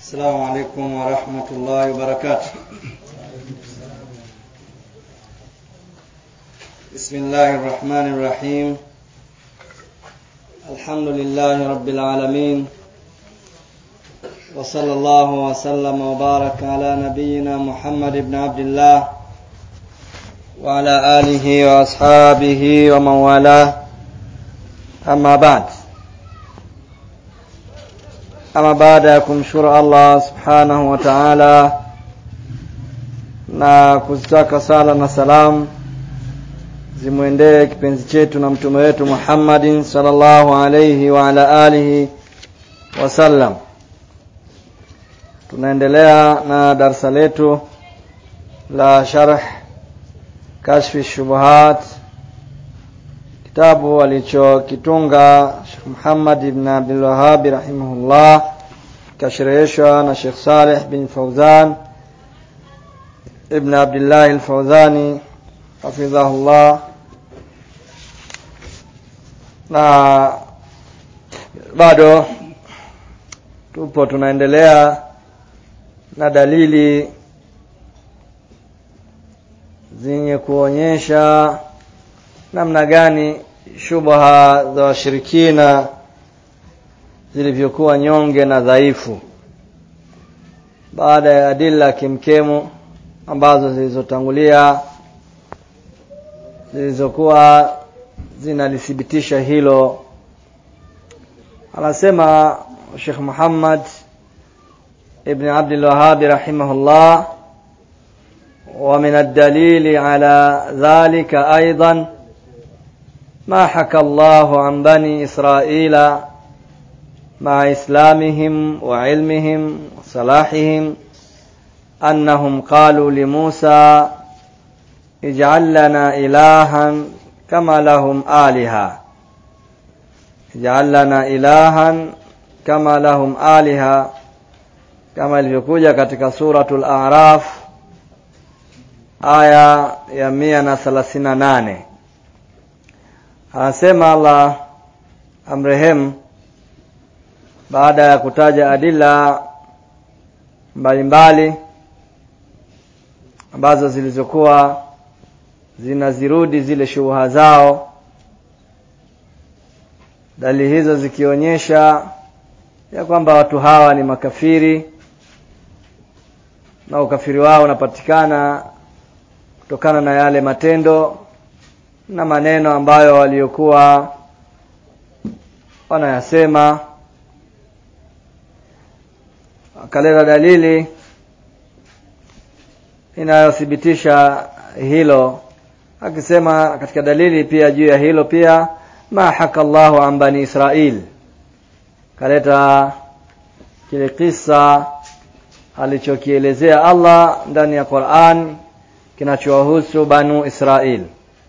السلام عليكم ورحمة الله وبركاته. بسم الله الرحمن الرحيم. الحمد لله رب العالمين، وصلى الله وسلم وبارك على نبينا محمد بن عبد الله وعلى آله وأصحابه ومن والاه. أما بعد. Ama baada ya kumshukuru Allah subhanahu wa ta'ala na kuzitaka sala na salam zimuendee kipenzi chetu na mtume wetu Muhammadin sallallahu alayhi wa ala alihi wasallam, tunaendelea na darasa letu la sharh kashfi shubuhat, kitabu alichokitunga Sheikh Muhammad ibn Abdul Wahhab rahimahullah, kashereheshwa na Sheikh Saleh bin Fawzan ibn Abdullah al-Fawzani hafidhahullah. Na bado tupo tunaendelea na dalili zenye kuonyesha namna gani shubha za washirikina zilivyokuwa nyonge na dhaifu, baada ya adilla kimkemu ambazo zilizotangulia zilizokuwa zinalithibitisha hilo. Anasema Sheikh Muhammad ibn Abdul Wahhab rahimahullah, wa min ad-dalili ala dhalika aidan ما حكى الله عن بني إسرائيل مع إسلامهم وعلمهم وصلاحهم أنهم قالوا لموسى اجعل لنا إلها كما لهم آلهة، اجعل لنا إلها كما لهم آلهة، كما ilivyokuja katika suratul A'raf aya ya 138. Anasema Allah amrehemu, baada ya kutaja adila mbalimbali ambazo zilizokuwa zinazirudi zile shubha zao, dalili hizo zikionyesha ya kwamba watu hawa ni makafiri na ukafiri wao unapatikana kutokana na yale matendo na maneno ambayo waliokuwa wanayasema. Akaleta dalili inayothibitisha hilo, akisema katika dalili pia juu ya hilo pia ma haka Allahu an bani Israil, kaleta kile kisa alichokielezea Allah ndani ya Qur'an kinachowahusu banu Israil,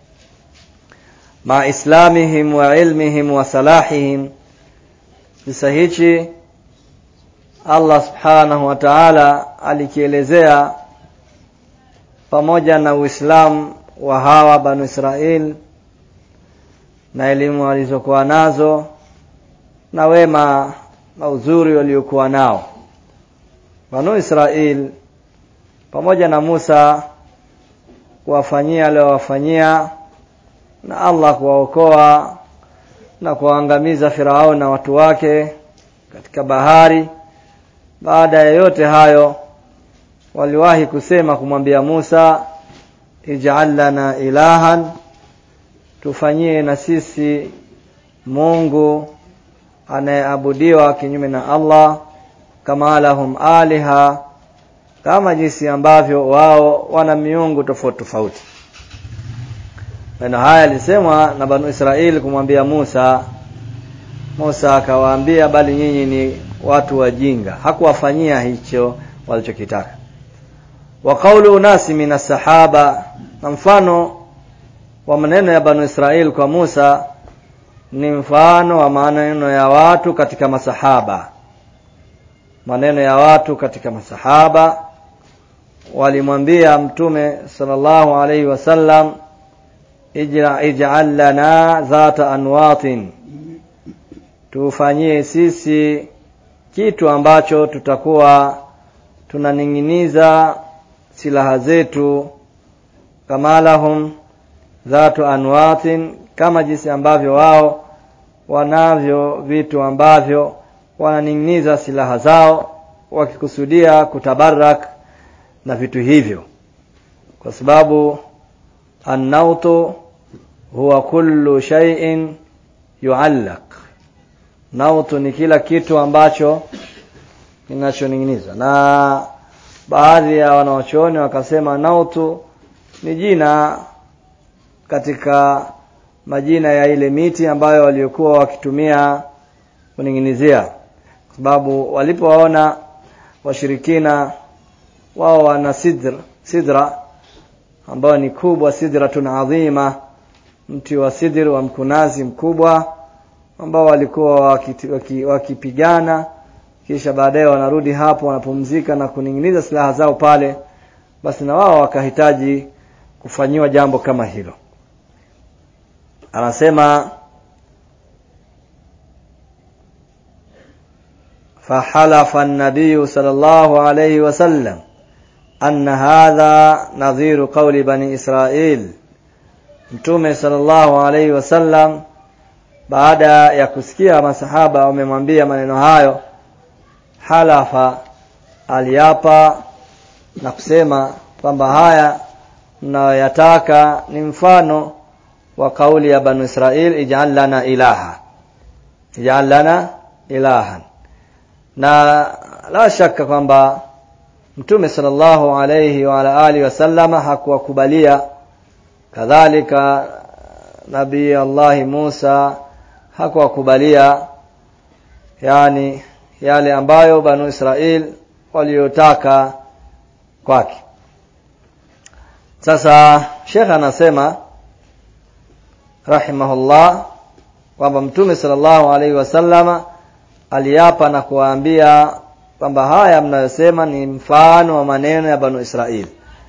ma islamihim wa ilmihim wa salahihim. Kisa hichi Allah subhanahu wa ta'ala alikielezea pamoja na Uislamu wa hawa banu Israil na elimu walizokuwa nazo na wema na uzuri waliokuwa nao. Banu Israil pamoja na Musa kuwafanyia aliyowafanyia na Allah kuwaokoa na kuangamiza Farao na watu wake katika bahari, baada ya yote hayo waliwahi kusema kumwambia Musa, ij'al lana ilahan, tufanyie na sisi Mungu anayeabudiwa kinyume na Allah, kama lahum aliha, kama jinsi ambavyo wao wana miungu tofauti tofauti. Na haya alisemwa na banu Israeli kumwambia Musa. Musa akawaambia, bali nyinyi ni watu wajinga. Hakuwafanyia hicho walichokitaka. Wa qawlu nasi minas sahaba, na mfano wa maneno ya banu Israeli kwa Musa ni mfano wa maneno ya watu katika masahaba. Maneno ya watu katika masahaba walimwambia Mtume sallallahu alayhi wasallam, ij'al lana dhata anwatin, tufanyie sisi kitu ambacho tutakuwa tunaninginiza silaha zetu, kama lahum dhatu anwatin, kama jinsi ambavyo wao wanavyo vitu ambavyo wananinginiza silaha zao wakikusudia kutabarak na vitu hivyo. Kwa sababu an-nautu huwa kullu shay'in yu'allaq. Nautu ni kila kitu ambacho kinachoning'inizwa. Na baadhi ya wanawachuoni wakasema nautu ni jina katika majina ya ile miti ambayo waliokuwa wakitumia kuning'inizia. Kwa sababu walipowaona washirikina wao wana sidra ambao ni kubwa, sidratun adhima, mti wa sidr wa mkunazi mkubwa ambao walikuwa wakipigana, kisha baadaye wanarudi hapo wanapumzika na kuninginiza silaha zao pale, basi na wao wakahitaji kufanyiwa jambo kama hilo. Anasema fahalafa an-nabiy sallallahu alayhi wasallam anna hadha nadhiru qawli bani Israil. Mtume sallallahu alayhi wasallam baada ya kusikia masahaba wamemwambia maneno hayo, halafa, aliapa na kusema kwamba haya mnayoyataka ni mfano wa kauli ya bani Israil, ij'al lana ilaha, ij'al lana ilahan. Na la shaka kwamba Mtume sallallahu alayhi wa ala alihi wasallama hakuwakubalia, kadhalika Nabii Allah Musa hakuwakubalia, yani yale ambayo banu Israil waliotaka kwake. Sasa Sheikh anasema rahimahullah kwamba Mtume sallallahu alaihi wasallama aliapa na kuwaambia kwamba haya mnayosema ni mfano wa maneno ya banu Israil.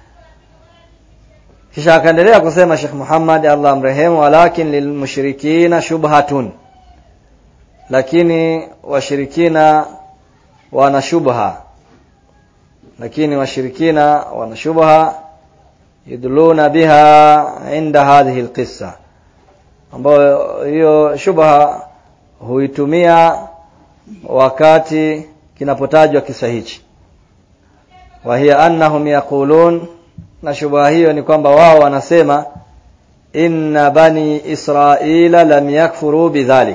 Kisha akaendelea kusema Sheikh Muhammad Allah amrehemu, walakin lilmushrikina shubhatun, lakini washirikina wana shubha, lakini washirikina wana shubha yudluna biha inda hadhihi alqissa, ambayo hiyo shubha huitumia wakati kinapotajwa kisa hichi. Wa hiya annahum yaqulun, na shubha hiyo ni kwamba wao wanasema inna bani Israila lam yakfuru bidhalik,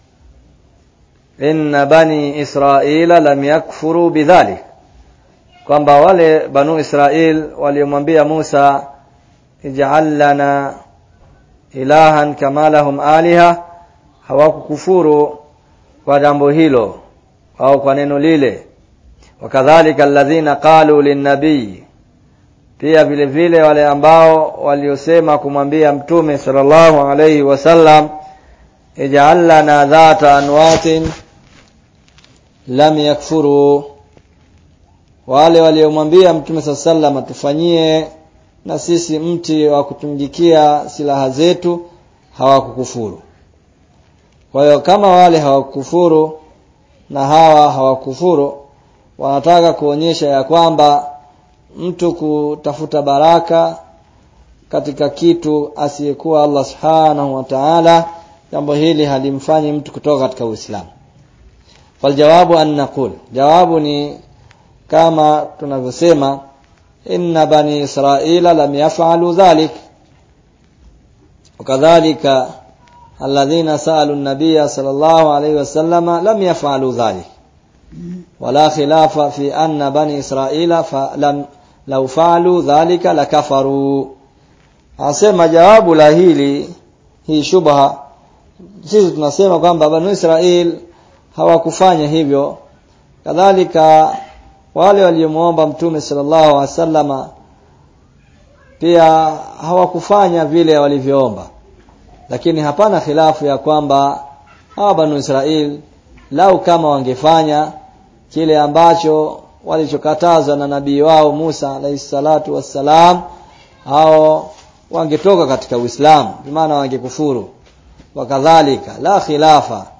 inna bani Israila lam yakfuru bidhalik, kwamba wale banu Israil waliomwambia Musa ij'al lana ilahan kama lahum aliha, hawakukufuru kwa jambo hilo au kwa neno lile. Wakadhalika alladhina qalu linnabii, pia vile vile wale ambao waliosema kumwambia Mtume sallallahu alayhi wasallam ij'al lana dhata anwatin lam yakfuru, wale waliomwambia Mtume sallallahu alayhi wasallam tufanyie na sisi mti wa kutungikia silaha zetu, hawakukufuru. Kwa hiyo kama wale hawakufuru na hawa hawakufuru, wanataka kuonyesha ya kwamba mtu kutafuta baraka katika kitu asiyekuwa Allah subhanahu wa ta'ala, jambo hili halimfanyi mtu kutoka katika Uislamu. Wal jawabu an naqul, jawabu ni kama tunavyosema inna bani Israila lam yaf'alu dhalik, wakadhalika alladhina sa'alu an-nabiy sallallahu alayhi wasallam lam yaf'alu dhalik, wala khilafa fi anna bani Israila lam law fa'alu dhalika lakafaru. Asema jawabu la hii shubha, sisi tunasema kwamba bani Israil hawakufanya hivyo, kadhalika wale waliomuomba Mtume sallallahu alaihi wasallama pia hawakufanya vile walivyoomba. Lakini hapana khilafu ya kwamba hawa banu Israil lau kama wangefanya kile ambacho walichokatazwa na nabii wao Musa alayhi salatu wassalam, hao wangetoka katika Uislamu, kwa maana wangekufuru. Wakadhalika la khilafa fi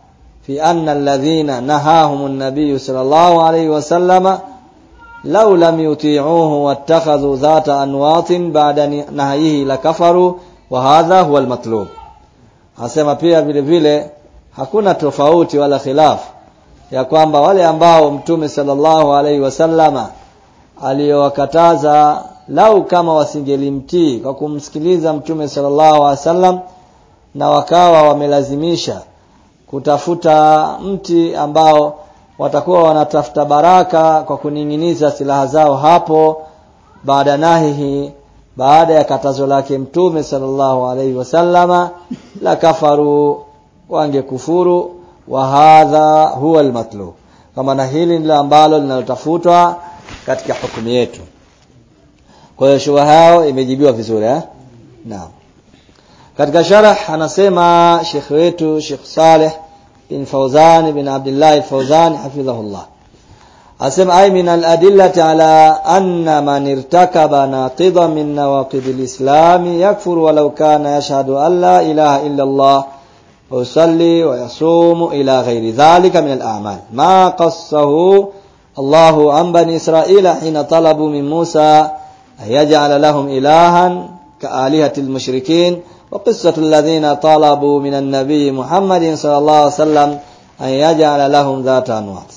fi anna alladhina nahahum an-nabiy sallallahu alayhi wasallam law lam yuti'uhu wattakhadhu dhata anwatin ba'da nahyihi lakafaru wa hadha huwa al-matlub. Asema pia vile vile hakuna tofauti wala khilaf ya kwamba wale ambao Mtume sallallahu alaihi wasallama aliyowakataza lau kama wasingelimtii kwa kumsikiliza Mtume sallallahu alaihi wasallam na wakawa wamelazimisha kutafuta mti ambao watakuwa wanatafuta baraka kwa kuninginiza silaha zao hapo baada nahihi, baada ya katazo lake Mtume sallallahu alaihi wasallama, la kafaru, wangekufuru. Wa hadha huwa al-matlub, kama na hili ndilo ambalo linalotafutwa katika hukumu yetu. Kwa hiyo shubha hao imejibiwa vizuri Naam. Katika sharh anasema Sheikh wetu Sheikh Saleh bin Fawzan bin Abdullah al-Fawzan hafidhahullah, asema ay min al-adillati ala anna man irtakaba naqidan min nawaqid al-islam yakfur walau kana yashhadu an la ilaha illa Allah wa yusalli wa yasumu ila ghairi dhalika min al-a'mal ma qassahu Allahu an bani Israila hina talabu min Musa ayaj'ala lahum ilahan ka'alihati al-mushrikin wa qissatu alladhina talabu min an-nabiy Muhammadin sallallahu alaihi wasallam ayaj'ala lahum dhata anwat.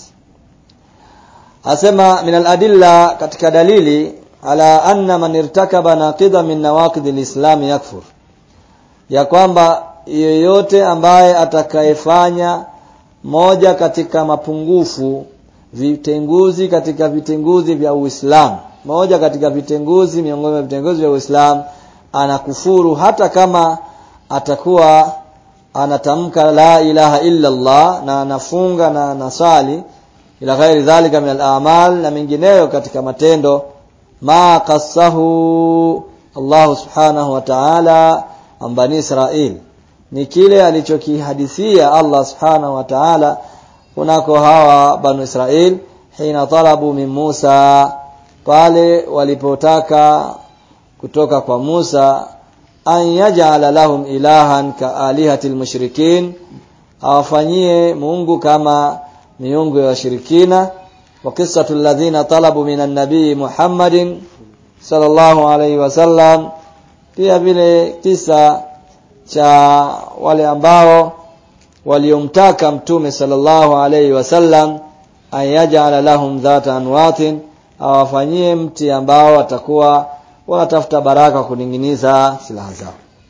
Asema min al-adilla, katika dalili, ala anna man irtakaba naqida min nawaqid al-islam yakfur, ya kwamba yeyote ambaye atakayefanya moja katika mapungufu, vitenguzi katika vitenguzi vya Uislamu, moja katika vitenguzi miongoni mwa vitenguzi vya Uislamu, anakufuru hata kama atakuwa anatamka la ilaha illa Allah na anafunga na anasali ila ghairi dhalika min al-a'mal, na mengineyo katika matendo, ma qassahu Allah subhanahu wa ta'ala an bani Israil, ni kile alichokihadithia Allah subhanahu wa ta'ala kunako hawa banu Israil, hina talabu min Musa, pale walipotaka kutoka kwa Musa, an yaj'ala lahum ilahan ka alihatil mushrikin, awafanyie Mungu kama miungu ya washirikina. Wa qissatu alladhina talabu minan nabii Muhammadin sallallahu alaihi wasallam, pia vile kisa cha wale ambao waliomtaka Mtume sallallahu alaihi wasallam ayaj'ala lahum dhata anwatin, awafanyie mti ambao watakuwa wanatafuta baraka kuninginiza silaha zao.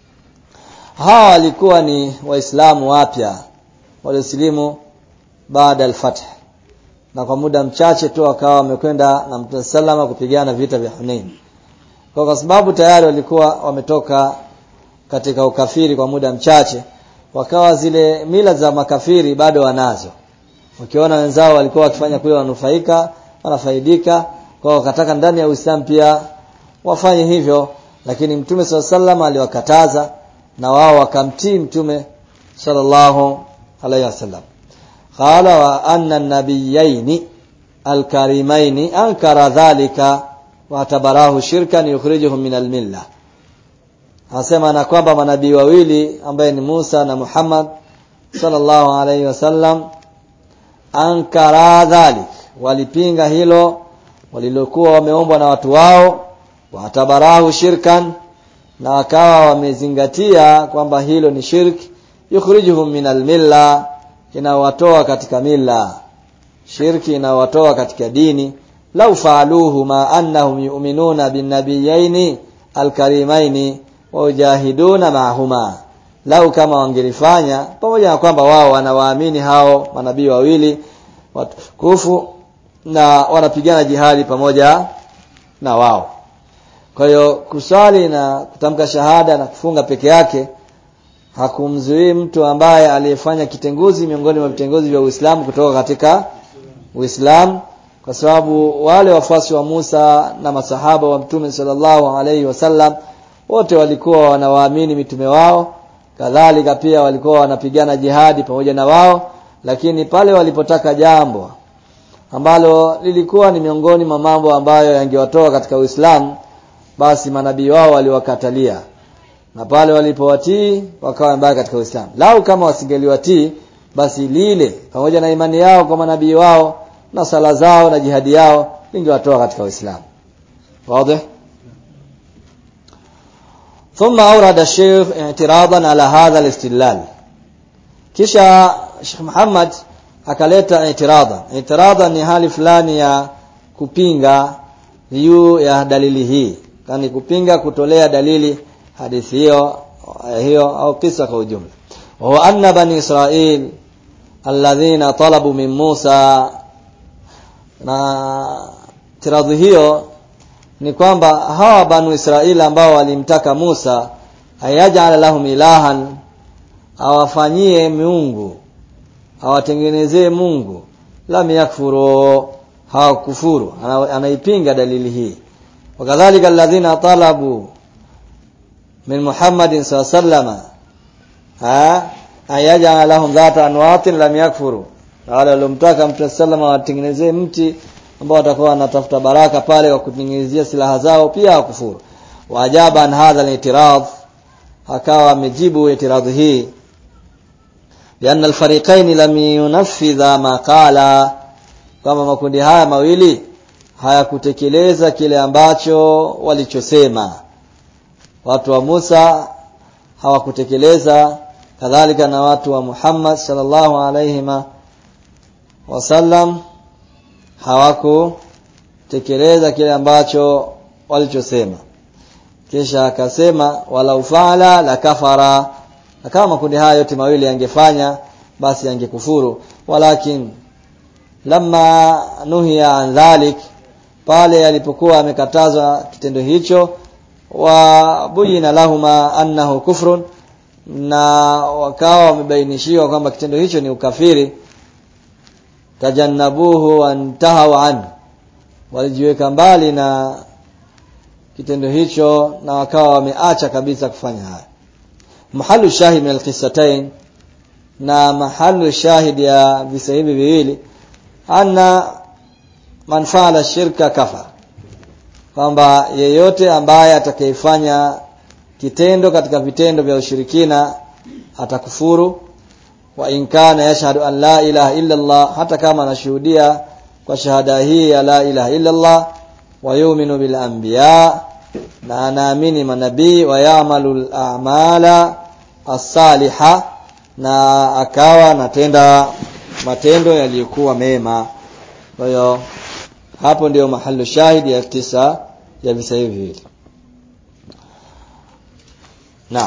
Hawa walikuwa ni waislamu wapya waliosilimu baada al-fath, na kwa muda mchache tu wakawa wamekwenda na Mtume sallama kupigana vita vya Hunain. Kwa sababu tayari walikuwa wametoka katika ukafiri kwa muda mchache, wakawa zile mila za makafiri bado wanazo. Wakiona wenzao walikuwa wakifanya kule wanufaika, wanafaidika, kwa wakataka ndani ya Uislamu pia wafanye hivyo, lakini Mtume sallallahu aliwakataza na wao wakamtii Mtume sallallahu alaihi wasallam. Qala wa anna an-nabiyyaini al-karimaini ankara dhalika wa tabarahu shirkan yukhrijuhum min al-millah. Asema na kwamba manabii wawili ambaye ni Musa na Muhammad sallallahu alaihi wasallam, ankara dhalik, walipinga hilo walilokuwa wameombwa na watu wao, wa tabarahu shirkan, na wakawa wamezingatia kwamba hilo ni shirki, yukhrijuhum min al-millah, inawatoa katika mila, shirki inawatoa katika dini. Lau faaluhu ma annahum yu'minuna bin nabiyyaini al-karimaini wa yujahiduna ma'ahuma, lau kama wangelifanya pamoja na kwamba wao wanawaamini hao manabii wawili watukufu na wanapigana jihadi pamoja na wao. Kwa hiyo kusali na kutamka shahada na kufunga peke yake hakumzuii mtu ambaye aliyefanya kitenguzi miongoni mwa vitenguzi vya Uislamu kutoka katika Uislamu, kwa sababu wale wafuasi wa Musa na masahaba wa Mtume sallallahu alaihi wasallam wote walikuwa wanawaamini mitume wao, kadhalika pia walikuwa wanapigana jihadi pamoja na wao, lakini pale walipotaka jambo ambalo lilikuwa ni miongoni mwa mambo ambayo yangewatoa katika Uislamu, basi manabii wao waliwakatalia, na pale walipowatii wakawa mbaya katika Uislamu. Lau kama wasingeliwatii, basi lile pamoja na imani yao kwa manabii wao na sala zao na jihadi yao lingewatoa katika Uislamu. Wazi? ثم أورد الشيخ اعتراضا على هذا الاستدلال. kisha Sheikh Muhammad akaleta i'tirada ni hali fulani ya kupinga juu ya dalili hii, yani kupinga kutolea dalili hadithi hiyo au kisa kwa ujumla. Wa anna bani Israil alladhina talabu min Musa, na tiradhi hiyo ni kwamba hawa banu Israili ambao walimtaka Musa ayaj'ala lahum ilahan, awafanyie miungu, awatengenezee Mungu, lam yakfuru, hawakufuru. Anaipinga dalili hii. Wakadhalika alladhina talabu min Muhammadin sallallahu ayaj'ala lahum dhata anwatin, lam yakfuru. Wale waliomtaka Mtume sallallahu watengenezee mti ambao watakuwa wanatafuta baraka pale wa kutengenezea silaha zao, pia hawakufuru. Wajaba an hadha al-i'tirad, akawa amejibu i'tiradhi hii lianna al-fariqain lam yunfidha ma qala, kama makundi haya mawili hayakutekeleza kile ambacho walichosema. Watu wa Musa hawakutekeleza, kadhalika na watu wa Muhammad sallallahu alayhi wasallam hawakutekeleza kile ambacho walichosema. Kisha akasema wala ufala la kafara, na kama makundi haya yote mawili yangefanya basi yangekufuru. Walakin lamma nuhiya an dhalik, pale alipokuwa amekatazwa kitendo hicho, wa buyina lahuma annahu kufrun, na wakawa wamebainishiwa kwamba kitendo hicho ni ukafiri, tajannabuhu wa intahu an, walijiweka mbali na kitendo hicho na wakawa wameacha kabisa kufanya haya. Mahallu shahid min al-qissatain, na mahallu shahid ya visa hivi viwili, anna man fa'ala shirka kafar, kwamba yeyote ambaye atakayefanya kitendo katika vitendo vya ushirikina atakufuru. Wa in kana yashhadu an la ilaha illa Allah, hata kama anashuhudia kwa shahada hii ya la ilaha illa Allah, wa yu'minu bil anbiya, na anaamini manabii, wa ya'malu al a'mala as-salihah, na akawa anatenda matendo yaliyokuwa mema. Kwa hiyo hapo ndio mahallu shahidi ya kisa ya visa hivi. Naam.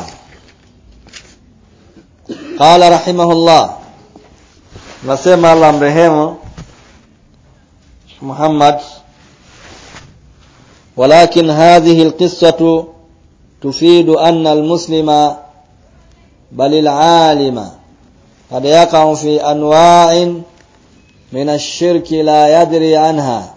Qala rahimahullah, nasema Allah mrehemu Muhammad, walakin hadhihi alqissatu tufidu anna almuslima bal alalima qad yaqa'u fi anwa'in min ash-shirki la yadri anha,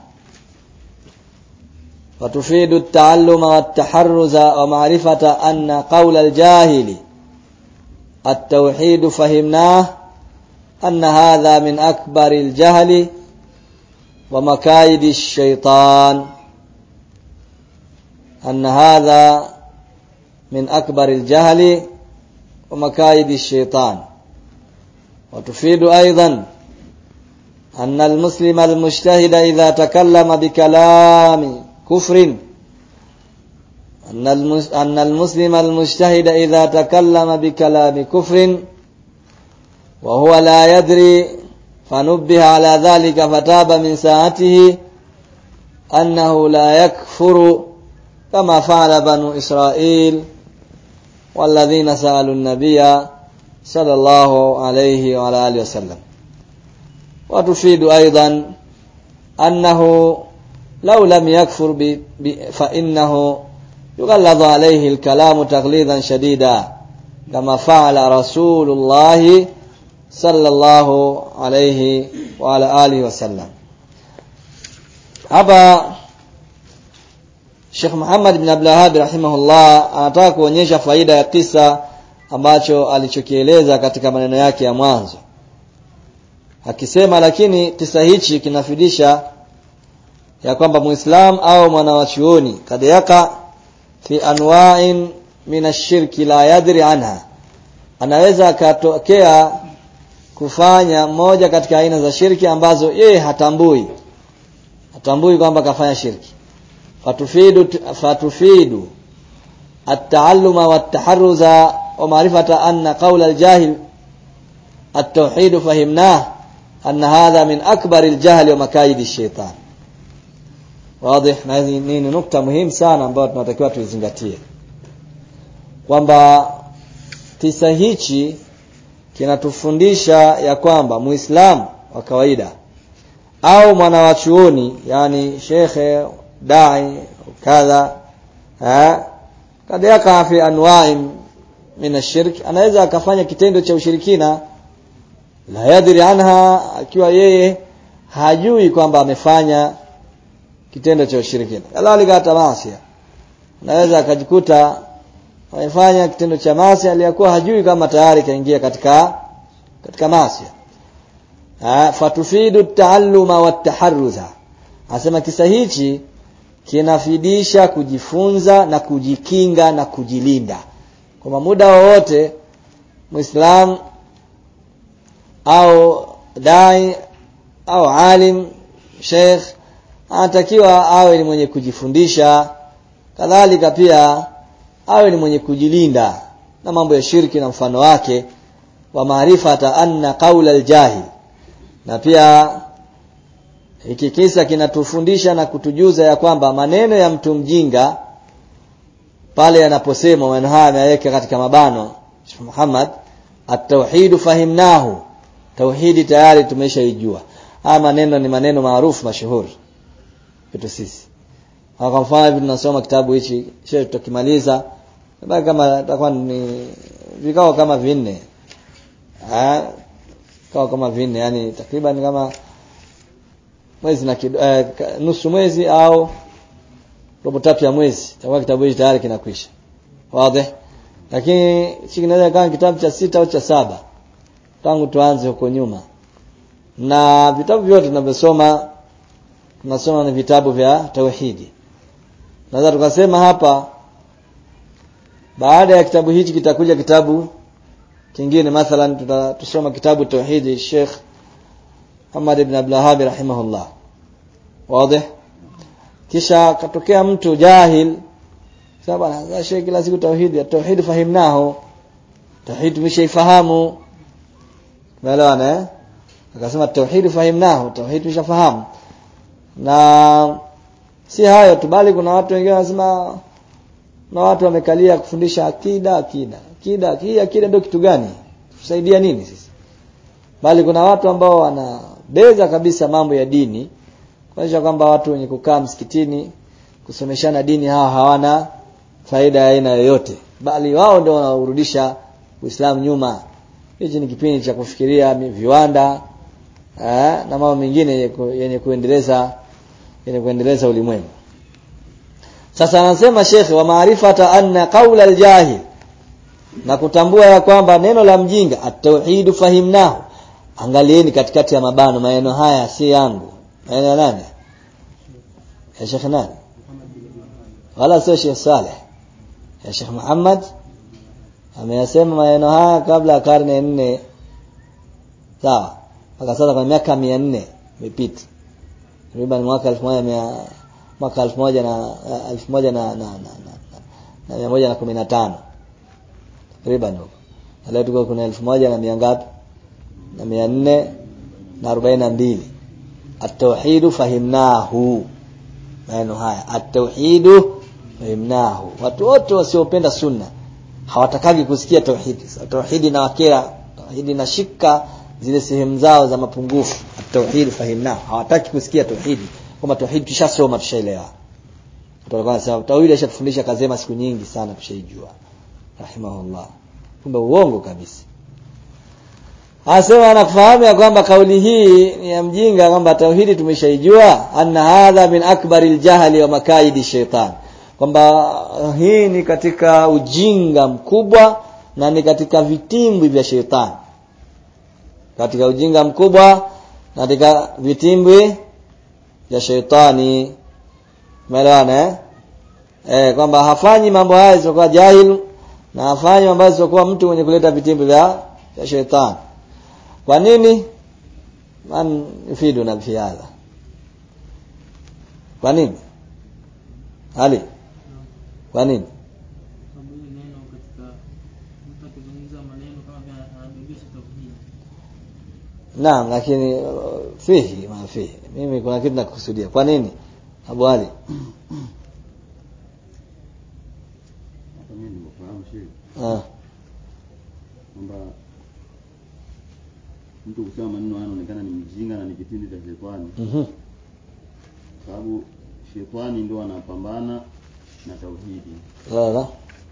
wa tufidu at-ta'alluma wat-taharruza wa ma'rifata anna qawla al-jahili التوحيد فهمناه أن هذا من أكبر الجهل ومكايد الشيطان، أن هذا من أكبر الجهل ومكايد الشيطان. وتفيد أيضا أن المسلم المجتهد إذا تكلم بكلام كفر، أن المسلم المجتهد إذا تكلم بكلام كفر وهو لا يدري فنبه على ذلك فتاب من ساعته أنه لا يكفر كما فعل بنو إسرائيل والذين سألوا النبي صلى الله عليه وعلى آله وسلم. وتفيد أيضا أنه لو لم يكفر فإنه يغلظ عليه الكلام تغليظا شديدا كما فعل رسول الله صلى الله عليه وعلى آله وسلم. Hapa Sheikh Muhammad ibn Abdul Wahhab rahimahullah anataka kuonyesha faida ya kisa ambacho alichokieleza katika maneno yake ya mwanzo, akisema lakini kisa hichi kinafidisha ya kwamba Muislam au mwanawachuoni kadayaka fi anwa'in min ash-shirki la yadri anha, anaweza akatokea kufanya moja katika aina za shirki ambazo yeye hatambui kwamba kafanya shirki. Fatufidu at-ta'alluma wat-taharruza wa ma'rifata anna qawla al-jahil at-tauhid fahimna anna hadha min akbar al-jahl wa makayid ash-shaytan. Wazi? Na hii ni nukta muhimu sana ambayo tunatakiwa tuizingatie, kwamba kisa hichi kinatufundisha ya kwamba Muislamu wa kawaida au mwanawachuoni, yani shekhe, dai kadha, kad yaka fi anwa'in min ash-shirk, anaweza akafanya kitendo cha ushirikina la yadri anha, akiwa yeye hajui kwamba amefanya kitendo cha ushirikina. Kadhalika hata maasi, anaweza akajikuta amefanya kitendo cha maasi aliyakuwa hajui kama tayari kaingia katika maasi. Fatufidu at-ta'alluma wat-taharruza. Asema kisa hichi kinafidisha kujifunza na kujikinga na kujilinda. Kwa muda wowote Muislam au dai au alim, sheikh, anatakiwa awe ni mwenye kujifundisha, kadhalika pia awe ni mwenye kujilinda na mambo ya shirki na mfano wake, wa maarifata anna qawla al-jahil. Na pia hiki kisa kinatufundisha na kutujuza ya kwamba maneno ya mtu mjinga pale yanaposema maneno haya yaweke katika mabano Sheikh Muhammad, at-tauhid fahimnahu, tauhidi tayari tumeshaijua. Haya maneno ni maneno maarufu mashuhuri kwetu sisi. Kwa mfano hivi tunasoma kitabu hichi, kisha tutakimaliza bado kama takuwa ni vikao kama 4, kama 4, yani takriban kama mwezi na nusu mwezi au robo tatu ya mwezi, takuwa kitabu hichi tayari kinakwisha. Wazi? Lakini kinaweza kama kitabu cha 6 au cha 7 tangu tuanze huko nyuma. Na vitabu vyote tunavyosoma tunasoma ni vitabu vya tauhidi. Naweza tukasema hapa baada ya kitabu hichi kitakuja kitabu kingine, mathalan tutasoma kitabu tauhidi Sheikh Muhammad ibn Abdul Wahhab rahimahullah. Wazi? Kisha katokea mtu jahil, sababu Sheikh kila siku tauhidi fahimnahu, tauhid tumeshaifahamu. Umeelewana? Akasema tauhid fahimnahu, tauhid tumeshafahamu. Na si hayo tu, bali kuna watu wengine wanasema, na watu wamekalia kufundisha akida ndio kitu gani? Tusaidia nini sisi? Bali kuna watu ambao wanabeza kabisa mambo ya dini, kuonyesha kwamba watu wenye kukaa msikitini kusomeshana dini hawana faida ya aina yoyote, bali wao ndio wanaurudisha Uislamu nyuma. Hichi ni kipindi cha kufikiria viwanda na mambo mengine yenye kuendeleza ulimwengu. Sasa anasema Sheikh, wa maarifata anna qawla al-jahil, na kutambua ya kwamba neno la mjinga at-tauhid fahimnahu. Angalieni katikati ya mabano, maneno haya si yangu. Maneno ya nani? Ya Sheikh nani? Wala sio Sheikh Saleh. Ya Sheikh Muhammad ameyasema maneno haya kabla ya karne 4. Sawa? Mpaka sasa kwa miaka 400 imepita. Takriban mwaka 1115 takriban huko. Leo tuko kuna 1000 na miangapi? Na 442. At-tauhid fahimnahu. Maneno haya at-tauhid fahimnahu. Watu wote wasiopenda sunna hawatakagi kusikia tauhidi. Tauhidi na wakera, tauhidi na shika zile sehemu zao za mapungufu. At-tauhid fahimnahu, hawataki kusikia tauhidi. Kama tauhid tushasoma, tushaelewa. Tutakuwa nasema tauhid ashatufundisha kazema siku nyingi sana, tushaijua. Rahimahullah. Kumbe uongo kabisa. Asema anakufahamu ya kwamba kauli hii ni ya mjinga, kwamba tauhidi tumeshaijua, anna hadha min akbaril jahli wa makaidi shaitan, kwamba hii ni katika ujinga mkubwa na ni katika vitimbwi vya shetani. Katika ujinga mkubwa na katika vitimbwi vya shetani. Umeelewana kwamba hafanyi mambo haya isipokuwa jahil, na hafanyi mambo haya isipokuwa mtu mwenye kuleta vitimbwi vya shetani. Kwa nini? Man yufiduna fi hadha. Kwa nini? Ali. Kwa nini? Naam, lakini fihi ma fihi. Mimi kuna kitu nakusudia. Kwa nini? Abu Ali. Mimi nimefahamu shehe. Kwamba mtu kusema maneno yanaonekana ni mjinga na ni kitendo cha shetani. Sababu shetani ndio anapambana na tauhidi. La.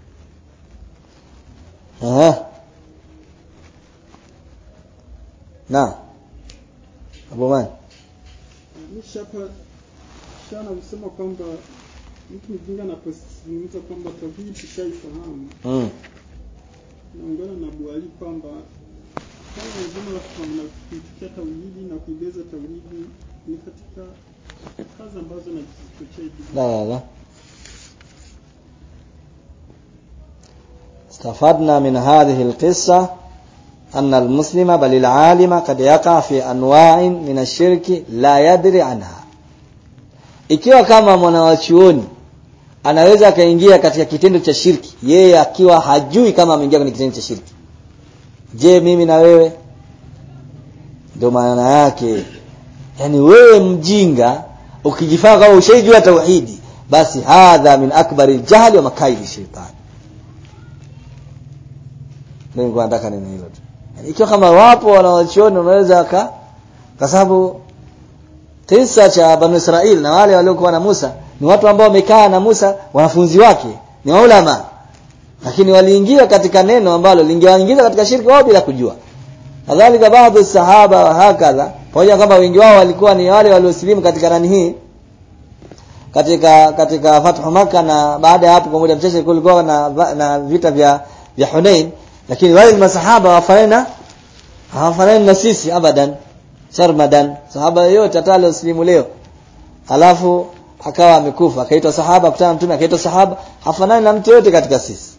Na Abu Man shana kusema kwamba mtu mjinga anaposisitiza kwamba tauhidi shaifahamu. Naungana na Abu Ali kwamba kama lazima kufikia tauhidi na kuibeza tauhidi ni katika kazi ambazo na kuchochea. La. استفدنا من هذه القصة أن المسلم بل العالم قد يقع في أنواع من الشرك لا يدري عنها. Ikiwa kama mwanachuoni anaweza kaingia katika kitendo cha shirki yeye akiwa hajui kama ameingia kwenye kitendo cha shirki, je, mimi na wewe? Ndio maana yake, yani wewe mjinga ukijifanya kama ushaijua tauhidi, basi hadha min akbari jahli wa makaidi shaytan. Mungu anataka nini hilo tu. Ikiwa kama wapo wanaochuoni wanaweza kwa sababu kisa cha Banu Israil na wale waliokuwa na Musa ni watu ambao wamekaa na Musa, wanafunzi wake ni maulama, lakini waliingia katika neno ambalo lingewaingiza katika shirki wao bila kujua. Kadhalika baadhi sahaba wa hakadha, pamoja kwamba wengi wao walikuwa ni wale waliosilimu katika rani hii katika Fathu Makkah, na baada ya hapo kwa muda mchache kulikuwa na vita vya Hunain, lakini wale masahaba hawafanani na sisi abadan sarmadan. Sahaba yote atale uslimu leo alafu akawa amekufa akaitwa sahaba, kutana mtume akaitwa sahaba, hafanani na mtu yote katika sisi,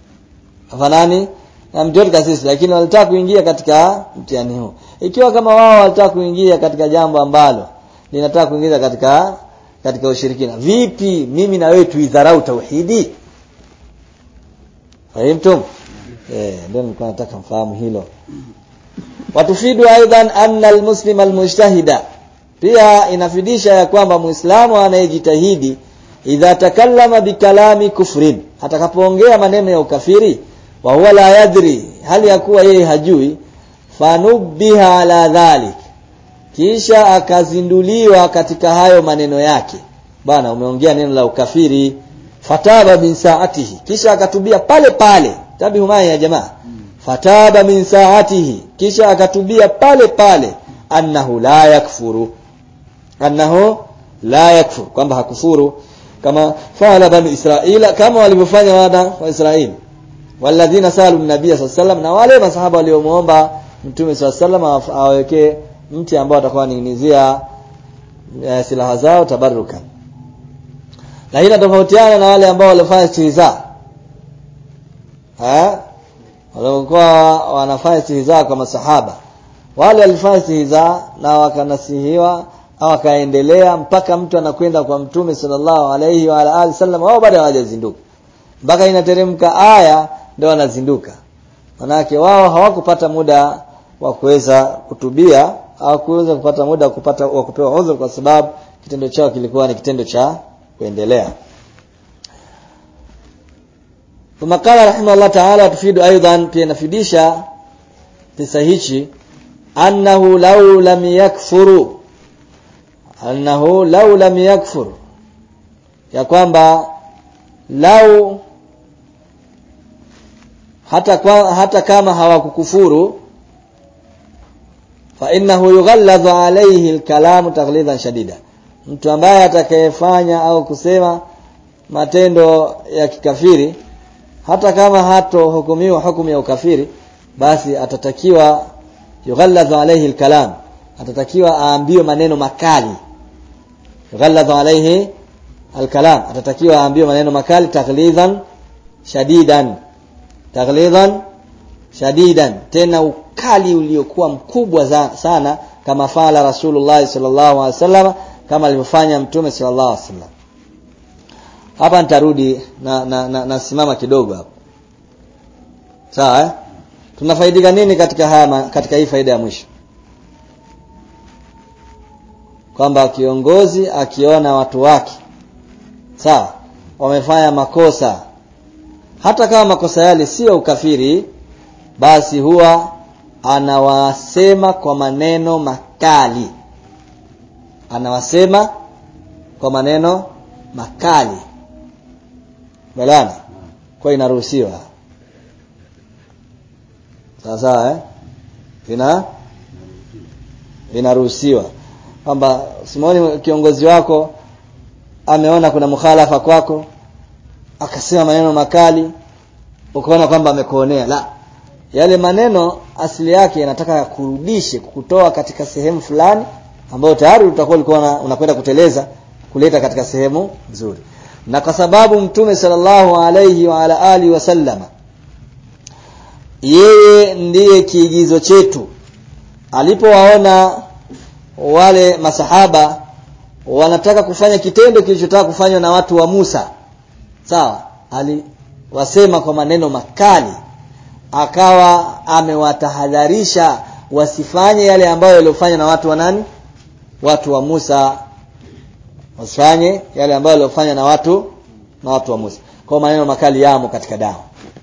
lakini walitaka kuingia katika mtihani huu. Ikiwa kama wao walitaka kuingia katika jambo ambalo linataka kuingiza katika ushirikina, vipi mimi na wewe tuidharau tauhidi? Fahimtum? Ndio nilikuwa nataka mfahamu hilo. Watufidu aidan anna almuslima almujtahida, pia inafidisha ya kwamba muislamu anayejitahidi idha takallama bikalami kufrin, atakapoongea maneno ya ukafiri, wa huwa la yadri, hali ya kuwa yeye hajui, fanubbiha ala dhalik, kisha akazinduliwa katika hayo maneno yake, bwana umeongea neno la ukafiri, fataba min saatihi, kisha akatubia pale pale. Tabi humaya ya jamaa, fataba min saatihi, kisha akatubia pale pale, annahu la yakfuru, kwamba hakufuru, kama faala bani Israila, kama walivyofanya wana wa Israeli, walladhina salu nabii sallallahu alaihi wasallam, na wale masahaba waliomuomba mtume sallallahu alaihi wasallam aweke mti ambao atakuwa ninginizia silaha zao tabarukan. Lakini tofautiana na wale ambao walifanya istihza. Walikuwa wanafanya istihza kwa masahaba. Wale walifanya istihza na wakanasihiwa au wakaendelea mpaka mtu anakwenda kwa mtume sallallahu alaihi wa alihi wasallam, wao bado hawajazinduka. Mpaka inateremka aya ndio wanazinduka. Manake wao hawakupata muda wa kuweza kutubia au kuweza kupata muda wa kupewa udhur, kwa sababu kitendo chao kilikuwa ni kitendo cha kuendelea. Tumakala rahimahullah ta'ala tufidu aidan, pia nafidisha kisa hichi, annahu law lam yakfur, ya kwamba lau hata kama hawakukufuru, fa innahu yughalladhu alayhi alkalam taghlidhan shadida, mtu ambaye atakayefanya au kusema matendo ya kikafiri, hata kama hatohukumiwa hukumu ya ukafiri, basi atatakiwa yughalladhu alayhi alkalam, atatakiwa aambiwe maneno makali. Yughalladhu alayhi alkalam, atatakiwa aambiwe maneno makali, taghlidhan shadidan, tena ukali uliokuwa mkubwa sana, kama fala Rasulullah sallallahu alaihi wasallam, kama alivyofanya Mtume sallallahu alaihi wasallam. Hapa nitarudi na simama kidogo hapo. Sawa tunafaidika nini katika hii faida ya mwisho? Kwamba kiongozi akiona watu wake sawa wamefanya makosa, hata kama makosa yale sio ukafiri, basi huwa anawasema kwa maneno makali. Anawasema kwa maneno makali. Balana kwa inaruhusiwa. Sasa inaruhusiwa kwamba simoni kiongozi wako ameona kuna mukhalafa kwako, akasema maneno makali, ukaona kwamba amekuonea. La, yale maneno asili yake yanataka kurudishe, kukutoa katika sehemu fulani ambayo tayari ulikuwa unakwenda kuteleza, kuleta katika sehemu nzuri. Na kwa sababu Mtume sallallahu alayhi wa ala alihi wasallama yeye ndiye kiigizo chetu, alipowaona wale masahaba wanataka kufanya kitendo kilichotaka kufanywa na watu wa Musa, sawa, aliwasema kwa maneno makali, akawa amewatahadharisha wasifanye yale ambayo waliofanya na watu wa nani? Watu wa Musa. Wasifanye yale ambayo waliofanya na watu wa Musa. Kwa maneno makali yamo katika dawa.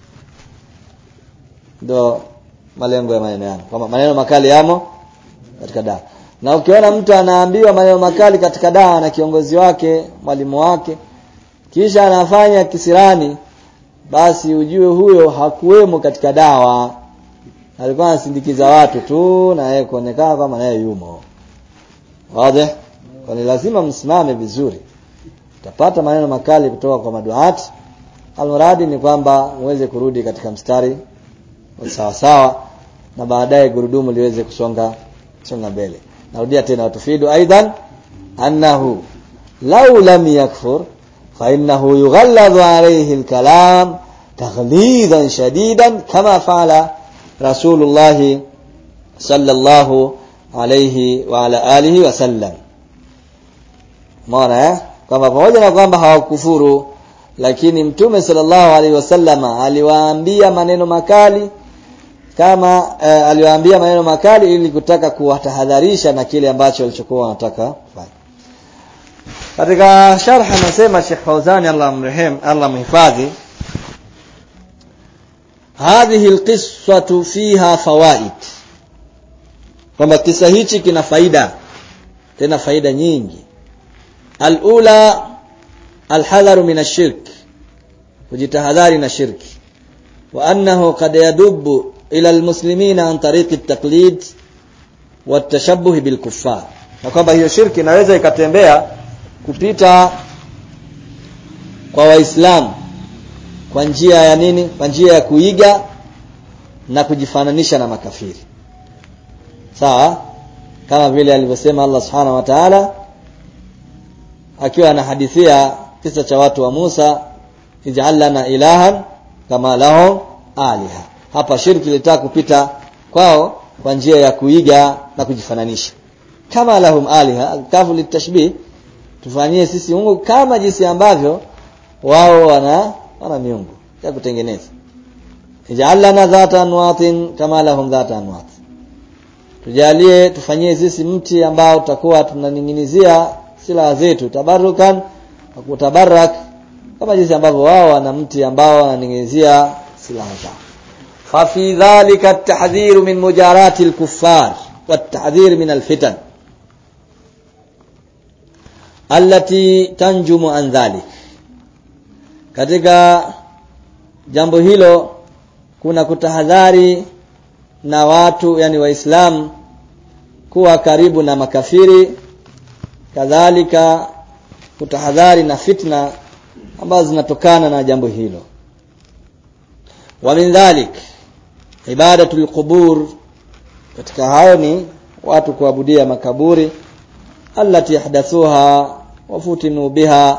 Ndio malengo ya maneno yamo. Kama maneno makali yamo katika dawa. Na ukiona mtu anaambiwa maneno makali katika dawa na kiongozi wake, mwalimu wake, kisha anafanya kisirani, basi ujue huyo hakuwemo katika dawa. Alikuwa anasindikiza watu tu na yeye kuonekana kama naye yumo. Wazi? Kwa ni lazima msimame vizuri. Utapata maneno makali kutoka kwa maduati. Almuradi ni kwamba muweze kurudi katika mstari sawa sawa, na baadaye gurudumu liweze kusonga mbele. Narudia tena, watufidu aidan annahu law lam yakfur fa innahu yughalladhu alayhi alkalam taghlidhan shadidan kama fa'ala Rasulullah sallallahu alayhi wa ala alihi wa sallam. Maana kama pamoja na kwamba hawakufuru, lakini Mtume sallallahu alayhi wasallama aliwaambia maneno makali, kama aliwaambia maneno makali ili kutaka kuwatahadharisha na kile ambacho walichokuwa wanataka kufanya. Katika sharh anasema Sheikh Fauzani Allah mhifadhi, hadhihi alqissatu fiha fawaid, kwamba kisa hichi kina faida, tena faida nyingi. Alula alhadharu min ashirk, kujitahadhari na shirki, wa annahu qad yadubbu ila almuslimina an tariq at-taqlid wa at-tashabbuh bil kuffar, na kwamba hiyo shirki inaweza ikatembea kupita kwa waislamu kwa njia ya nini? Kwa njia ya kuiga na kujifananisha na makafiri. Sawa, kama vile alivyosema Allah subhanahu wa ta'ala akiwa anahadithia kisa cha watu wa Musa, ij'al lana ilahan kama lahum aliha. Hapa shirki ilitaka kupita kwao kwa njia ya kuiga na kujifananisha. Kama lahum aliha, kafu litashbih, tufanyie sisi Mungu kama jinsi ambavyo wao wana miungu ya kutengeneza. Ij'al lana dhata anwatin kama lahum dhata anwat, tujalie tufanyie sisi mti ambao tutakuwa tunaninginizia silaha zetu, tabarukan wa kutabarak, kama jinsi ambavyo wao wana mti ambao wananingizia silaha zao. Fa fi dhalika at-tahdhir min mujarati al-kuffar wa at-tahdhir min al-fitan allati tanjumu an dhalik. Katika jambo hilo kuna kutahadhari na watu, yani waislamu, kuwa karibu na makafiri, kadhalika kutahadhari na fitna ambazo zinatokana na jambo hilo. Wa min dhalik ibadatul qubur, katika hayo ni watu kuabudia makaburi, allati yahdathuha wa futinu biha,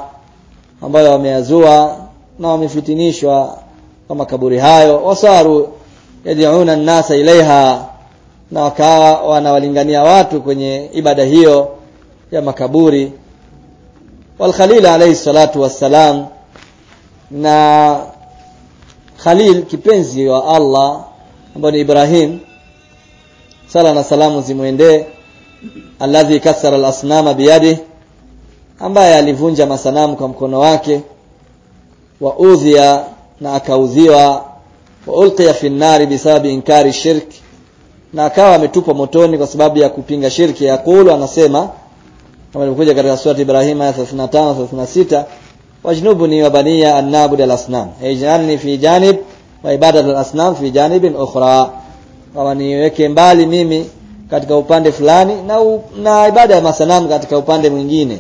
ambayo wameyazua na wamefitinishwa kwa makaburi hayo, wasaru yad'una an-nasa ilaiha, na wakawa wanawalingania watu kwenye ibada hiyo ya makaburi. Wal Khalil alayhi salatu wassalam, na Khalil kipenzi wa Allah ambaye ni Ibrahim, sala na salamu zimuendee, alladhi kasara al-asnama biyadihi, ambaye alivunja masanamu kwa mkono wake, wa udhiya, na akaudhiwa, wa ulqiya fi an-nari bisababi inkari shirk, na akawa ametupwa motoni kwa sababu ya kupinga shirki. Yakulu, anasema kama ilivyokuja katika sura Ibrahim aya 35 36, wajnubni wa baniya an na'budu al-asnam, ij'alni fi janib wa ibadatu al-asnam fi janibin ukhra, kama niweke mbali mimi katika upande fulani na ibada ya masanamu katika upande mwingine,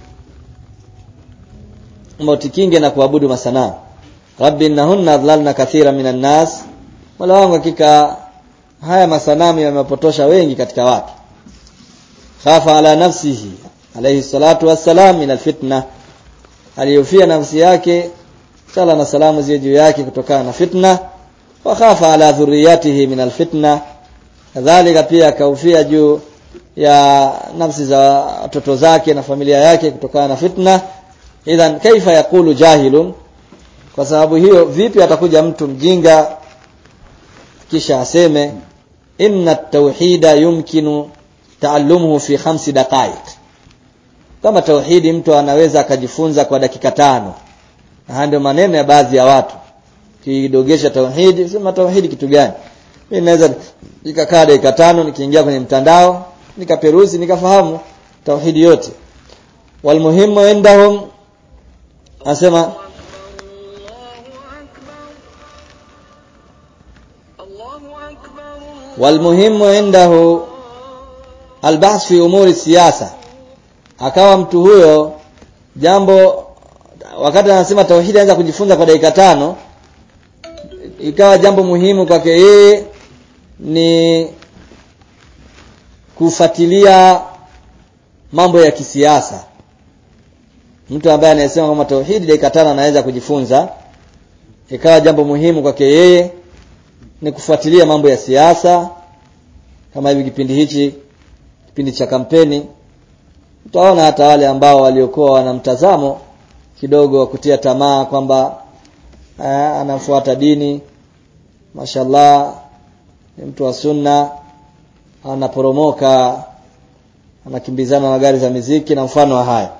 mtikinge na kuabudu masanamu. Rabbi innahunna adlalna kathira minan nas, wala wangu hakika haya masanamu yamepotosha wengi katika watu. Khafa ala nafsihi alayhi salatu wassalam min alfitna, aliyofia nafsi yake, sala na salamu ziwe juu yake, kutokana na fitna. Wa khafa ala dhurriyatihi min alfitna, kadhalika pia akaufia juu ya nafsi za watoto zake na familia yake kutokana na fitna. Idhan kaifa yaqulu jahilun, kwa sababu hiyo vipi atakuja mtu mjinga kisha aseme inna at-tauhida yumkinu ta'allumuhu fi 5 daqaiq, kama tauhidi mtu anaweza akajifunza kwa dakika 5. Na ndio maneno ya baadhi ya watu, kidogesha tauhidi, sema tauhidi kitu gani? Mimi naweza nikakaa dakika 5 nikiingia kwenye mtandao nikaperuzi nikafahamu tauhidi yote. Walmuhimu indahum, asema walmuhimu indahu albahth fi umuri siyasa, akawa mtu huyo jambo, wakati anasema tauhidi anaweza kujifunza kwa dakika 5, ikawa jambo muhimu kwake yeye ni kufuatilia mambo ya kisiasa. Mtu ambaye anasema kama tauhidi dakika 5 anaweza kujifunza, ikawa jambo muhimu kwake yeye ni kufuatilia mambo ya siasa. Kama hivi kipindi hichi, kipindi cha kampeni, utaona hata wale ambao waliokuwa wana mtazamo kidogo wa kutia tamaa kwamba anafuata dini, mashallah, ni mtu wa sunna, anaporomoka, anakimbizana na gari za muziki na mfano wa haya.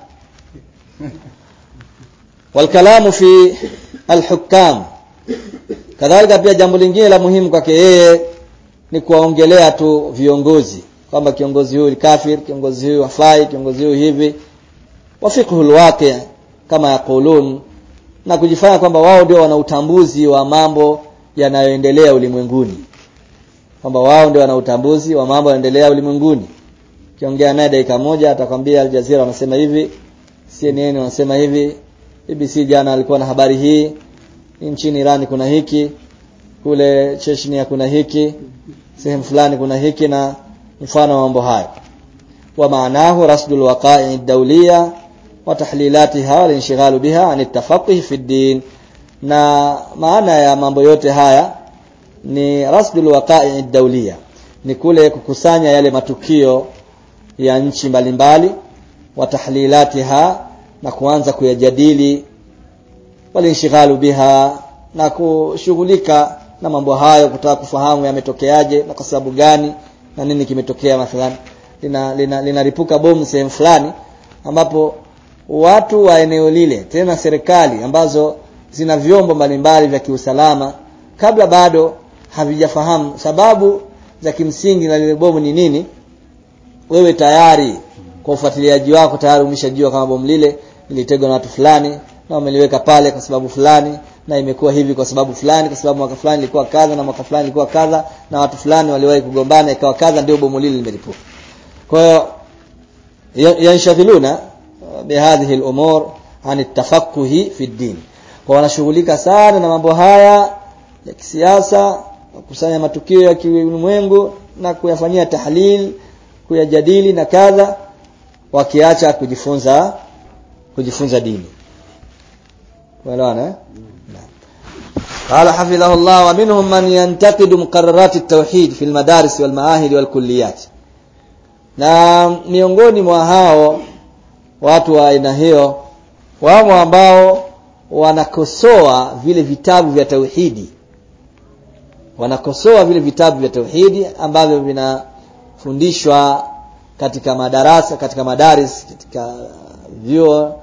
Walkalamu fi alhukam, kadhalika pia jambo lingine la muhimu kwake yeye ni kuwaongelea tu viongozi, kwamba kiongozi huyu ni kafir, kiongozi huyu hafai, kiongozi huyu hivi. Wafiqhul waqi' kama yaqulun, na kujifanya kwamba wao ndio wana utambuzi wa mambo yanayoendelea ulimwenguni, kwamba wao ndio wana utambuzi wa mambo yanayoendelea ulimwenguni. Kiongea naye dakika 1 atakwambia Al Jazeera wanasema hivi, CNN wanasema hivi, BBC jana alikuwa na habari hii, nchini Iran kuna hiki, kule Chechnya kuna hiki, sehemu fulani kuna hiki, na mfano wa mambo haya. Wa maanahu rasdul waqa'i ad-dawliya wa tahlilatiha wal inshighal biha an at-tafaqquh fi ad-din, na maana ya mambo yote haya ni rasdul waqa'i ad-dawliya, ni kule kukusanya yale matukio ya nchi mbalimbali, wa tahlilatiha, na kuanza kuyajadili, wal inshighal biha, na kushughulika na mambo hayo, kutaka kufahamu yametokeaje na kwa sababu gani na nini kimetokea. Mathalan linaripuka bomu sehemu fulani, ambapo watu wa eneo lile, tena serikali ambazo zina vyombo mbalimbali vya kiusalama, kabla bado havijafahamu sababu za kimsingi na lile bomu ni nini, wewe tayari kwa ufuatiliaji wako tayari umeshajua kama bomu lile lilitegwa na watu fulani na wameliweka pale kwa sababu fulani, na imekuwa hivi kwa sababu fulani, kwa sababu mwaka fulani ilikuwa kadha na mwaka fulani ilikuwa kadha, na watu fulani waliwahi kugombana ikawa kadha, ndio bomu lile limelipuka. Kwa hiyo yanshafiluna bihadhihi al-umur an at-tafaqquhi fi ad-din, kwa wanashughulika sana na mambo haya ya kisiasa, kukusanya matukio ya kiulimwengu na kuyafanyia tahlil, kuyajadili na kadha, wakiacha kujifunza dini. Unaelewana? قال حفظه الله ومنهم من ينتقد مقررات التوحيد في المدارس والمعاهد والكليات. Na miongoni mwa hao watu wa aina hiyo wao ambao wanakosoa vile vitabu vya tauhidi, wanakosoa vile vitabu vya tauhidi ambavyo vinafundishwa katika madarasa, katika madaris, katika vyuo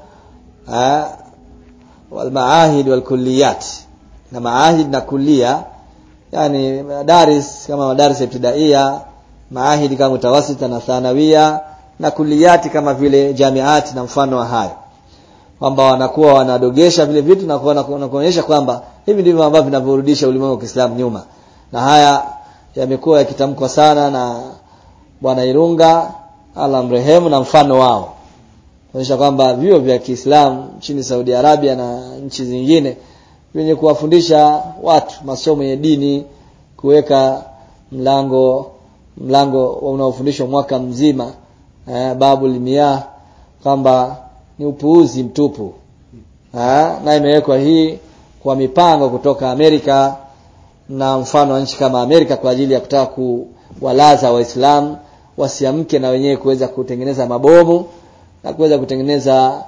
wal maahid wal kulliyat. Na maahid na kulliya yani madaris kama madaris ibtidaiya, maahid kama mutawasita na thanawia, na kulliyati kama vile jamiati na mfano wa hayo, kwamba wanakuwa wanadogesha vile vitu na kuonyesha kwamba hivi ndivyo ambavyo vinavyorudisha ulimwengu wa Kiislamu nyuma. Na haya yamekuwa yakitamkwa sana na Bwana Irunga Allah mrehemu na mfano wao, kuonyesha kwamba vyuo vya Kiislamu nchini Saudi Arabia na nchi zingine wenye kuwafundisha watu masomo ya dini, kuweka mlango unaofundishwa mwaka mzima babul miyah, kwamba ni upuuzi mtupu. Na imewekwa hii kwa mipango kutoka Amerika na mfano wa nchi kama Amerika kwa ajili ya kutaka kuwalaza Waislamu wasiamke na wenyewe kuweza kutengeneza mabomu na kuweza kutengeneza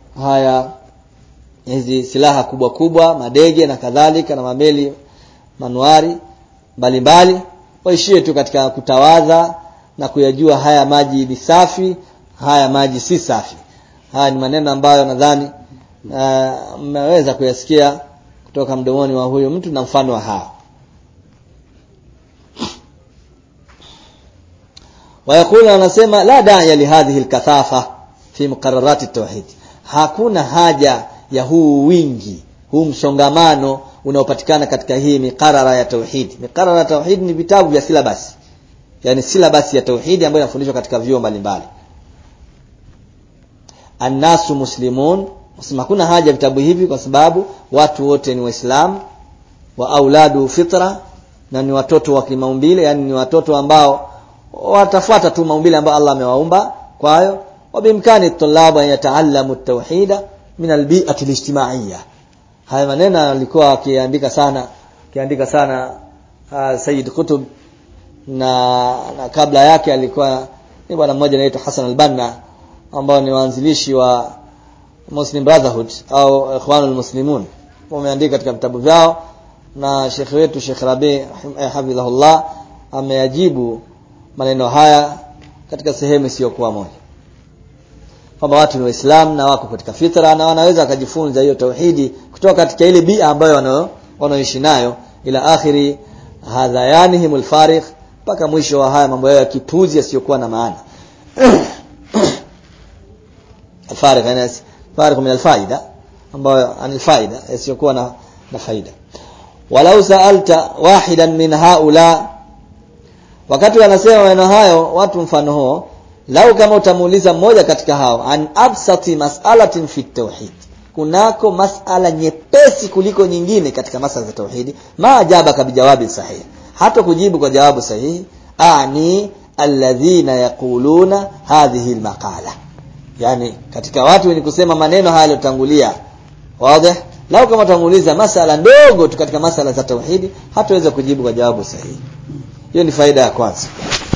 hizi silaha kubwa kubwa, madege na kadhalika, na mameli manuari mbalimbali. Waishie tu katika kutawadha na kuyajua haya maji ni safi, haya maji si safi. Haya ni maneno ambayo nadhani mmeweza kuyasikia kutoka mdomoni wa huyo mtu na mfano wa hao. Wayakulu anasema la da'i li hadhihi al-kathafa fi muqarrarat at-tauhid. Hakuna haja ya huu wingi, huu msongamano unaopatikana katika hii miqarara ya tauhid. Miqarara ya tauhid ni vitabu vya syllabus, yani syllabus ya tauhid ambayo inafundishwa katika vyuo mbalimbali. An-nasu muslimun, hakuna haja vitabu hivi kwa sababu watu wote ni waislamu, wa auladu fitra, na ni watoto wa kimaumbile, yani ni watoto ambao watafuata tu maumbile ambayo Allah amewaumba. Kwa hiyo wabimkani tulaba yataallamu at-tauhid min al-bi'ati al-ijtimaiyya. Haya maneno alikuwa akiandika sana Sayyid Qutb, na kabla yake alikuwa ni bwana mmoja anaitwa Hassan al-Banna, ambao ni waanzilishi wa Muslim Brotherhood au Ikhwanul Muslimun. Wameandika katika vitabu vyao, na Sheikh wetu Sheikh Rabi hafidhahullah ameyajibu maneno haya katika sehemu isiyokuwa moja, kwamba watu ni waislamu na wako katika fitra na wanaweza kujifunza hiyo tauhidi kutoka katika ile bia ambayo wanaoishi nayo, ila akhiri hadhayanihimul farigh, mpaka mwisho wa haya mambo yao ya kipuzi yasiyokuwa na maana. Al-farigh yani farigh min al-faida, ambayo anil faida yasiyokuwa na faida. Walau sa'alta wahidan min haula, wakati wanasema maneno hayo watu mfano huo, lau kama utamuuliza mmoja katika hao an absati mas'alatin fi tauhid, kunako mas'ala nyepesi kuliko nyingine katika masala za tauhidi, ma ajabaka bijawabi sahih, hata kujibu kwa jawabu sahihi, ani alladhina yaquluna hadhihi almaqala, yani katika watu wenye kusema maneno haya yaliyotangulia. Wazi, lau kama utamuuliza masala ndogo tu katika masala za tauhidi, hataweza kujibu kwa jawabu sahihi. Hiyo ni faida ya kwanza.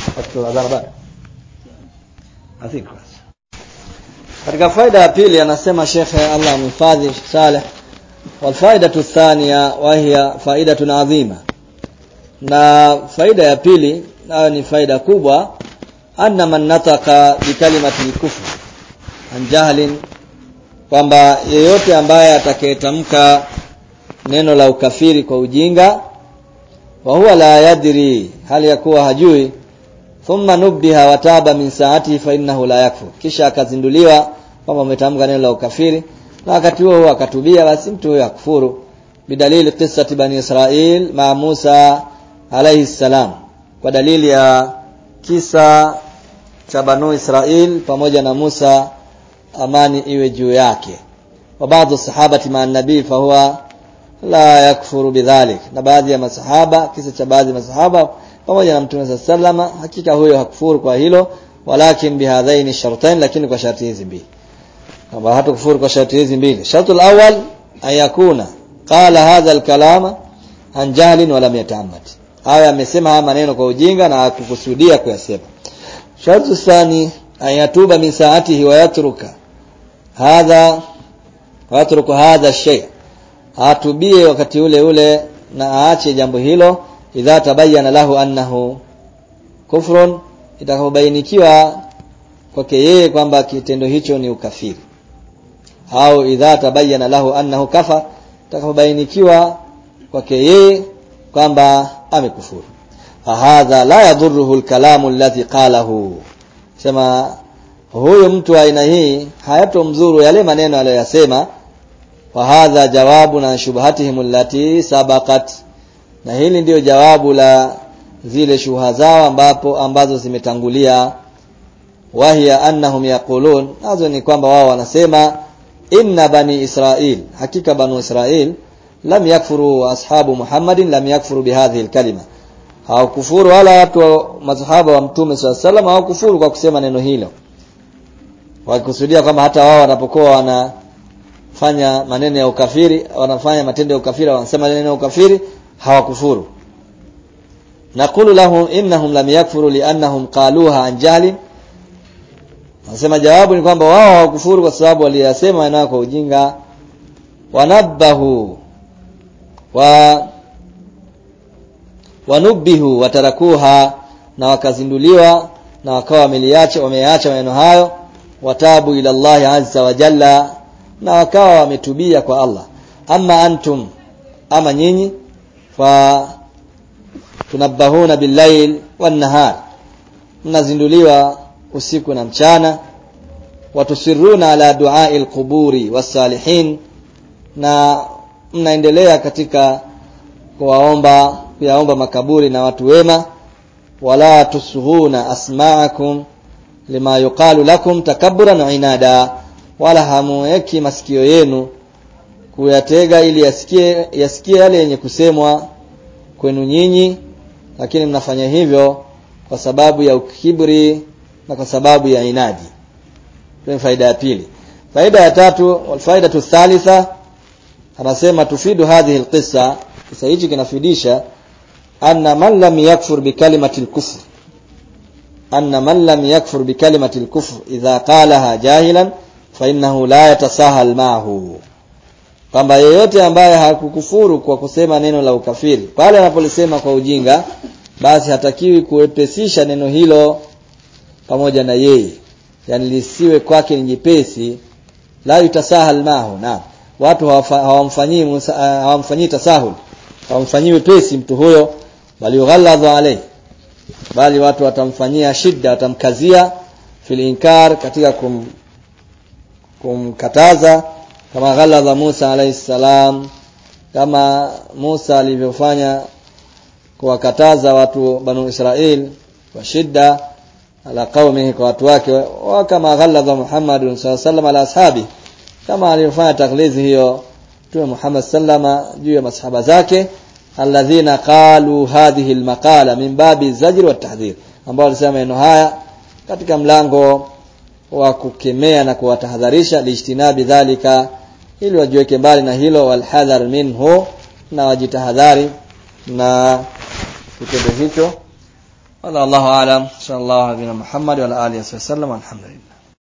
Katika faida ya pili anasema Sheikh Allah amhifadhi Saleh, wal faidatu thaniya wa hiya faidatun adhima, na faida ya pili nayo ni faida kubwa, anna man nataka bi kalimati al-kufr an jahlin, kwamba yeyote ambaye atakayetamka neno la ukafiri kwa ujinga, wa huwa la yadri, hali ya kuwa hajui, thumma nubbiha wa taba min saati fa innahu la yakfur, kisha akazinduliwa kwamba umetamka neno la ukafiri na wakati huo akatubia, basi mtu huyo akufuru. Bidalili qissati bani Israil ma Musa alayhi salam, kwa dalili ya kisa cha banu Israil pamoja na Musa, amani iwe juu yake. Wa baadhi sahabati ma nabii fa huwa la yakfuru bidhalik, na baadhi ya masahaba, kisa cha baadhi ya masahaba pamoja na Mtume sallama, hakika huyo hakufuru kwa hilo, walakin bihadhaini shartain, lakini kwa sharti hizi mbili, kwamba hatakufuru kwa sharti hizi mbili. Shartul awwal ayakuna qala hadha alkalama an jahlin wa lam yata'ammad. Haya amesema haya maneno kwa ujinga na hakukusudia kuyasema. Shartu thani ayatuba min saatihi wa yatruka hadha shay. Atubie wakati ule ule na aache jambo hilo idha tabayyana lahu annahu kufrun, itakapobainikiwa kwake yeye kwamba kitendo hicho ni ukafiri, au idha tabayyana lahu annahu kafar, itakapobainikiwa kwake yeye kwamba amekufuru. Hadha la yadhurruhu alkalamu alladhi qalahu, sema huyo mtu wa aina hii hayatomzuru yale maneno aliyosema. Wa hadha jawabu na shubhatihim allati sabaqat, na hili ndio jawabu la zile shubha zao ambazo zimetangulia. Wahiya annahum yaqulun, nazo ni kwamba wao wanasema inna bani Israil, hakika banu Israil lam yakfuru ashabu Muhammadin lam yakfuru bihadhihi alkalima, hawakufuru wala watu masahaba wa mtume sallallahu alaihi wasallam hawakufuru kwa kusema neno hilo, wakikusudia kwamba hata wao wanapokuwa wanafanya maneno ya ukafiri, wanafanya matendo ya ukafiri, wanasema neno ya ukafiri, hawakufuru. Naqulu lahum innahum lam yakfuru li'annahum qaluha an jahlin, nasema jawabu ni kwamba wao hawakufuru kwa sababu waliyasema maneno kwa ujinga. Wanabbahu wanubihu watarakuha, na wakazinduliwa na wakawa wameacha maneno hayo. Watabu ila Allah azza wa jalla, na wakawa wametubia kwa Allah. Amma antum, ama nyinyi, fa tunabbahuna bil-layl wan-nahar, mnazinduliwa usiku na mchana. Watusirruna ala du'a'il quburi was-salihin, na mnaendelea katika kuyaomba makaburi na watu wema. Wala tusuhuna asma'akum lima yuqalu lakum takabburan wa inada, wala hamuweki masikio yenu kuyatega ili yasikie yale yenye kusemwa kwenu nyinyi, lakini mnafanya hivyo kwa sababu ya ukibri na kwa sababu ya inadi. Kwa faida ya pili. Faida ya tatu, wal faidatu thalitha, anasema tufidu hadhihi alqissa, kisa hichi kinafidisha anna man lam yakfur bi kalimati al-kufr, anna man lam yakfur bi kalimati al-kufr idha qalaha jahilan fa innahu la yatasahal ma'hu, kwamba yeyote ambaye hakukufuru kwa kusema neno la ukafiri pale anapolisema kwa ujinga, basi hatakiwi kuepesisha neno hilo pamoja na yeye, yani lisiwe kwake ni jepesi. La yutasahal ma'hu, na watu hawamfanyii tasahul, hawamfanyii wepesi mtu huyo, bali yughalladhu alayhi, bali watu watamfanyia shida, watamkazia fil inkar, katika kumkataza, kama ghalladha Musa alayhi salam, kama Musa alivyofanya kuwakataza watu banu Israil kwa shida ala qaumihi, kwa watu wake. Wa kama ghalladha Muhammad sallallahu alaihi wasallam ala ashabi, kama alivyofanya taglizi hiyo Mtume Muhammad sallama juu ya masahaba zake, alladhina qalu hadhihi almaqala min babi zajr wa tahdhir, ambao walisema maneno haya katika mlango wa kukemea na kuwatahadharisha, lijtinabi dhalika, ili wajiweke mbali na hilo, walhadhar minhu, na wajitahadhari na kitendo hicho. Wallahu a'lam. Sallallahu alaihi wa Muhammad wa alihi wasallam. Alhamdulillah.